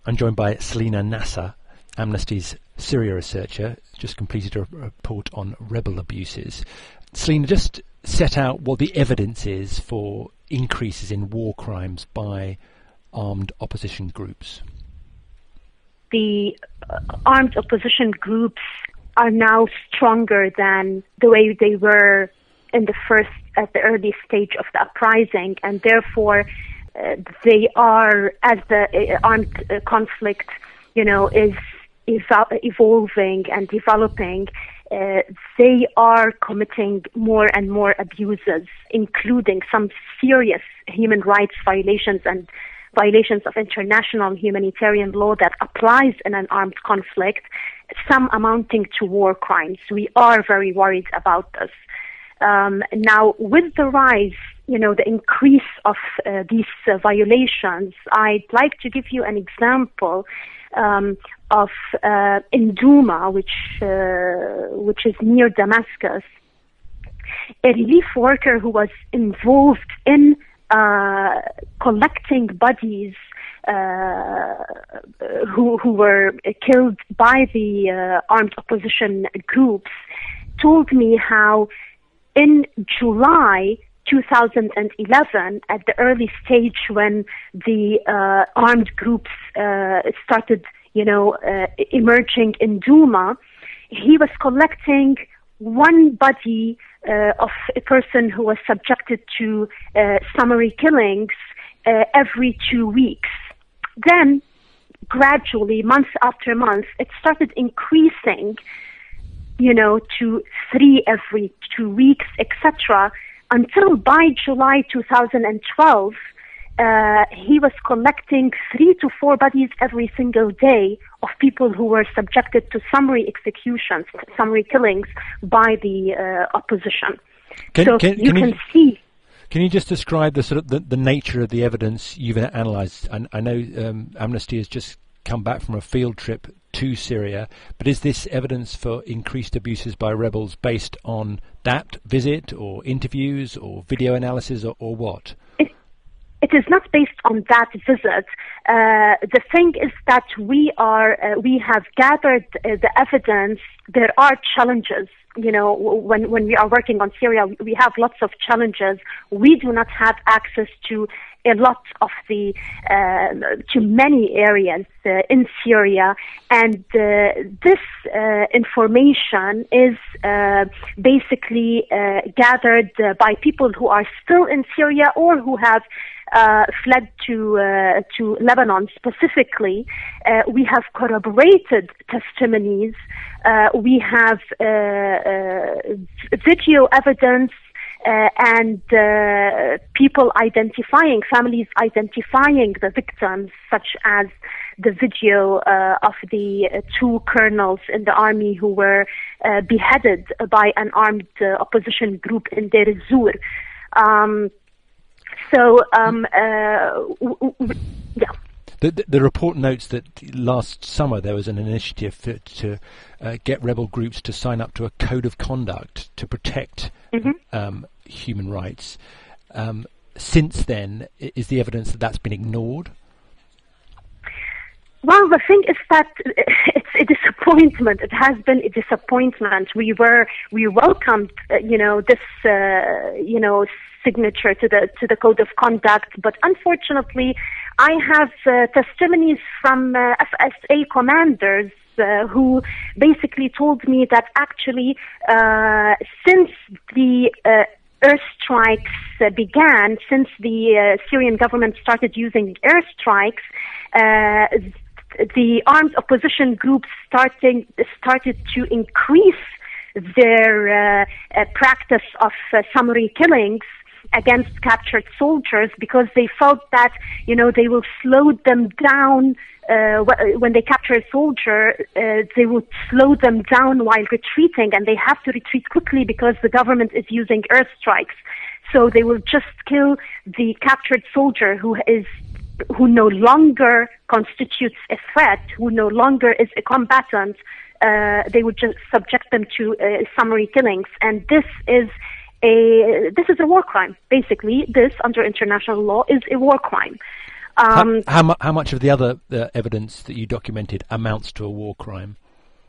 I'm joined by Selina Nasser, Amnesty's Syria researcher, just completed a report on rebel abuses. Selina, just set out what the evidence is for increases in war crimes by armed opposition groups. The armed opposition groups are now stronger than the way they were at the early stage of the uprising, and therefore they are, as the armed conflict, is evolving and developing, they are committing more and more abuses, including some serious human rights violations and violations of international humanitarian law that applies in an armed conflict, some amounting to war crimes. We are very worried about this. Now, with the rise, the increase of these violations, I'd like to give you an example of in Douma, which is near Damascus. A relief worker who was involved in collecting bodies who were killed by the armed opposition groups told me how in July 2011, at the early stage when the armed groups started, emerging in Douma, he was collecting one body of a person who was subjected to summary killings every 2 weeks. Then, gradually, month after month, it started increasing, to 3 every 2 weeks, etc., until by July 2012, he was collecting 3 to 4 bodies every single day of people who were subjected to summary executions, summary killings by the opposition. Can see. Can you just describe the sort of the nature of the evidence you've analysed? I know Amnesty has just come back from a field trip to Syria, but is this evidence for increased abuses by rebels based on that visit or interviews or video analysis or what? It is not based on that visit. The thing is that we have gathered the evidence. There are challenges. When we are working on Syria, we have lots of challenges. We do not have access to a lot of to many areas in Syria, and this information is basically gathered by people who are still in Syria or who have fled to Lebanon specifically. We have corroborated testimonies. We have video evidence and people identifying, families identifying the victims, such as the video of the 2 colonels in the army who were beheaded by an armed opposition group in Deir ez-Zor. Yeah. The report notes that last summer there was an initiative to get rebel groups to sign up to a code of conduct to protect human rights. Since then, is the evidence that that's been ignored? Well, the thing is that it's a disappointment. It has been a disappointment. We welcomed, this, signature to the code of conduct, but unfortunately, I have testimonies from FSA commanders who basically told me that actually, since the airstrikes began, since the Syrian government started using airstrikes, the armed opposition groups started to increase their practice of summary killings against captured soldiers, because they felt that they will slow them down when they capture a soldier. They will slow them down while retreating, and they have to retreat quickly because the government is using airstrikes. So they will just kill the captured soldier who no longer constitutes a threat, who no longer is a combatant. They would just subject them to summary killings, and this is a war crime. Basically, this, under international law, is a war crime. How much of the other evidence that you documented amounts to a war crime?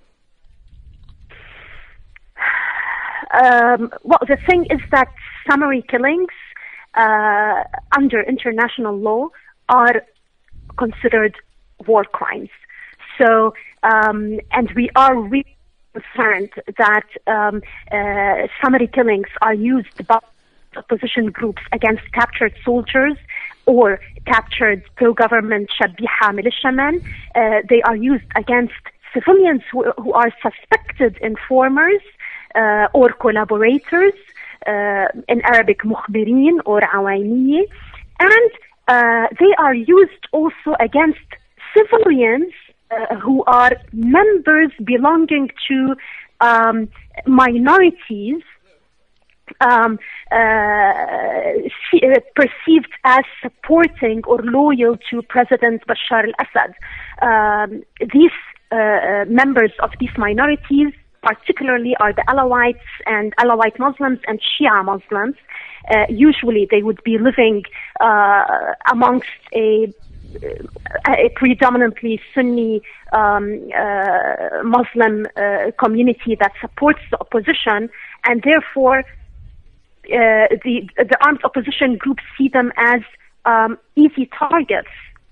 Well, the thing is that summary killings under international law are considered war crimes. So, and we are really concerned that summary killings are used by opposition groups against captured soldiers or captured pro-government Shabiha militiamen. They are used against civilians who are suspected informers or collaborators, in Arabic mukhbirin or awayniye, and they are used also against civilians who are members belonging to minorities perceived as supporting or loyal to President Bashar al-Assad. These members of these minorities particularly are the Alawites and Alawite Muslims and Shia Muslims. Usually they would be living amongst a predominantly Sunni Muslim community that supports the opposition, and therefore the armed opposition groups see them as easy targets.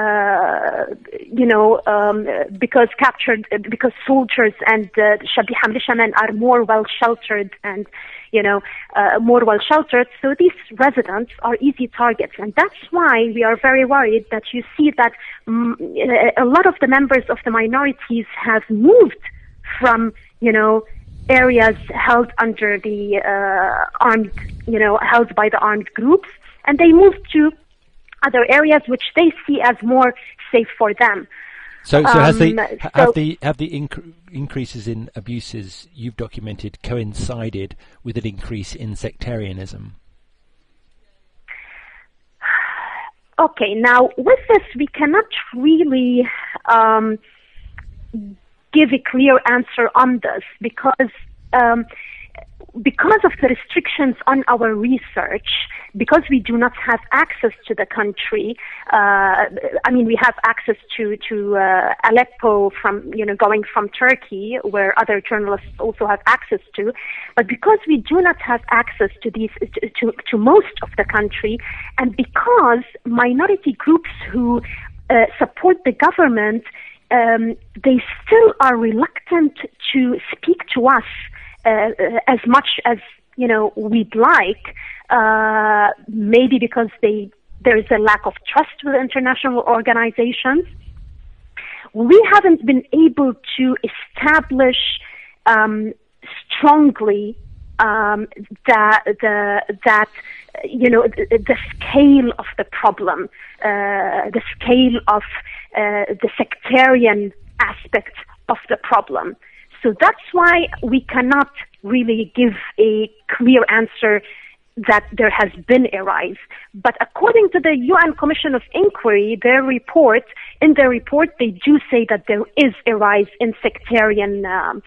Because soldiers and Shabiha militiamen are more well sheltered and more well sheltered, so these residents are easy targets, and that's why we are very worried that you see that a lot of the members of the minorities have moved from areas held under the held by the armed groups, and they moved to other areas which they see as more safe for them. So have the increases in abuses you've documented coincided with an increase in sectarianism? Okay, now with this we cannot really give a clear answer on this because of the restrictions on our research, because we do not have access to the country. We have access to Aleppo from going from Turkey, where other journalists also have access to, but because we do not have access to these to most of the country, and because minority groups who support the government, they still are reluctant to speak to us as much as we'd like, maybe because there is a lack of trust with international organizations. We haven't been able to establish strongly the scale of the problem, the scale of the sectarian aspect of the problem. So that's why we cannot really give a clear answer that there has been a rise. But according to the UN Commission of Inquiry, in their report, they do say that there is a rise in sectarian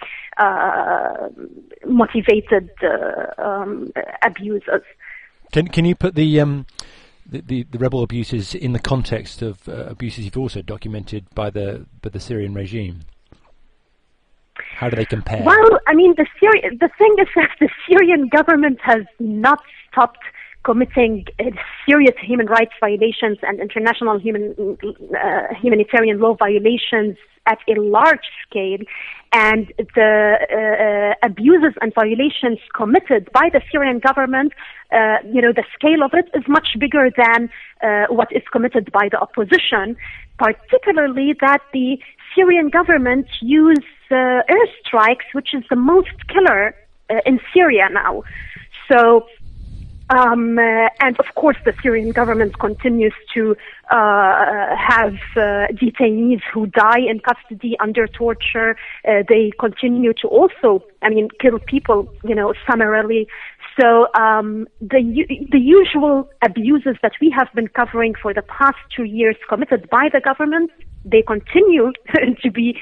motivated abuses. Can you put the rebel abuses in the context of abuses you've also documented by the Syrian regime? How do they compare? Well, the thing is that the Syrian government has not stopped committing serious human rights violations and international humanitarian law violations at a large scale, and the abuses and violations committed by the Syrian government, the scale of it is much bigger than what is committed by the opposition, particularly that the Syrian government use airstrikes, which is the most killer in Syria now. So, and of course, the Syrian government continues to have detainees who die in custody under torture. They continue to also, kill people, summarily. So the usual abuses that we have been covering for the past 2 years committed by the government, they continue to be,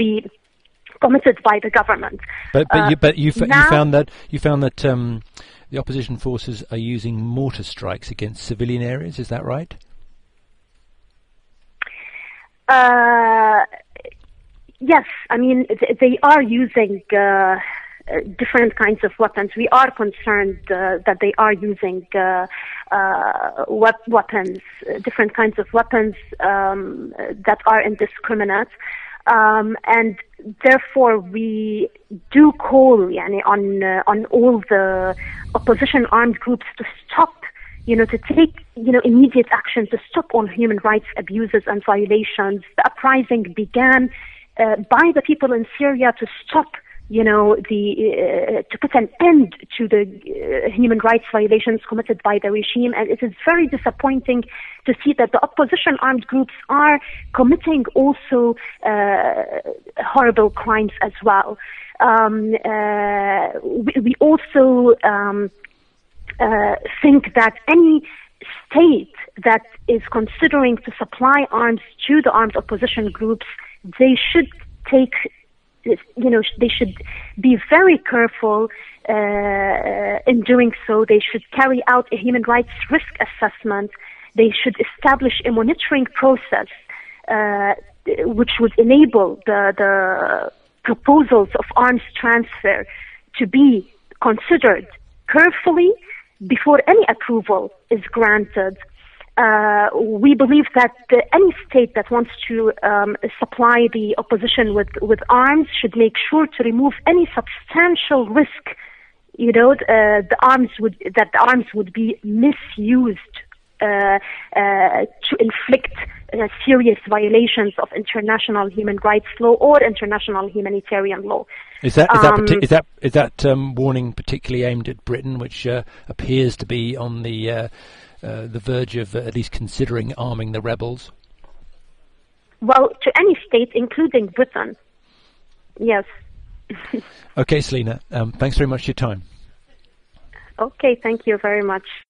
committed by the government. You found that the opposition forces are using mortar strikes against civilian areas. Is that right? Yes, I mean, they are using different kinds of weapons. We are concerned that they are using weapons, different kinds of weapons that are indiscriminate. And therefore, we do call on all the opposition armed groups to stop, to take, immediate action to stop all human rights abuses and violations. The uprising began by the people in Syria to stop, to put an end to the human rights violations committed by the regime. And it is very disappointing to see that the opposition armed groups are committing also horrible crimes as well. We also think that any state that is considering to supply arms to the armed opposition groups, they should take, they should be very careful in doing so. They should carry out a human rights risk assessment. They should establish a monitoring process which would enable the proposals of arms transfer to be considered carefully before any approval is granted. We believe that any state that wants to supply the opposition with arms should make sure to remove any substantial risk, the arms would be misused to inflict serious violations of international human rights law or international humanitarian law. Is that warning particularly aimed at Britain, which appears to be on the verge of at least considering arming the rebels? Well, to any state, including Britain. Yes. Okay, Selina. Thanks very much for your time. Okay, thank you very much.